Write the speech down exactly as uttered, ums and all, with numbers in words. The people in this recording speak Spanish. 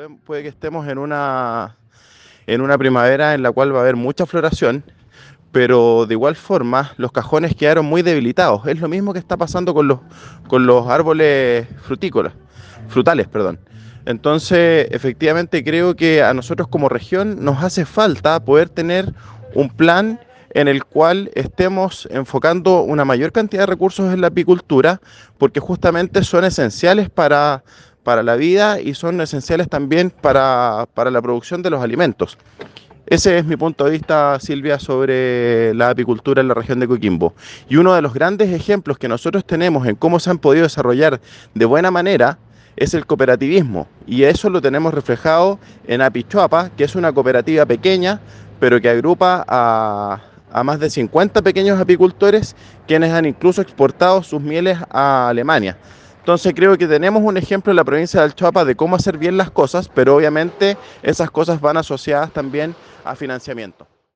puede que estemos en una, en una primavera en la cual va a haber mucha floración, pero de igual forma los cajones quedaron muy debilitados. Es lo mismo que está pasando con los, con los árboles frutícolas, frutales, perdón. Entonces, efectivamente creo que a nosotros como región nos hace falta poder tener un plan en el cual estemos enfocando una mayor cantidad de recursos en la apicultura, porque justamente son esenciales para, para la vida y son esenciales también para, para la producción de los alimentos. Ese es mi punto de vista, Silvia, sobre la apicultura en la región de Coquimbo. Y uno de los grandes ejemplos que nosotros tenemos en cómo se han podido desarrollar de buena manera es el cooperativismo. Y eso lo tenemos reflejado en Apichuapa, que es una cooperativa pequeña, pero que agrupa a, a más de cincuenta pequeños apicultores, quienes han incluso exportado sus mieles a Alemania. Entonces creo que tenemos un ejemplo en la provincia del Choapa de cómo hacer bien las cosas, pero obviamente esas cosas van asociadas también a financiamiento.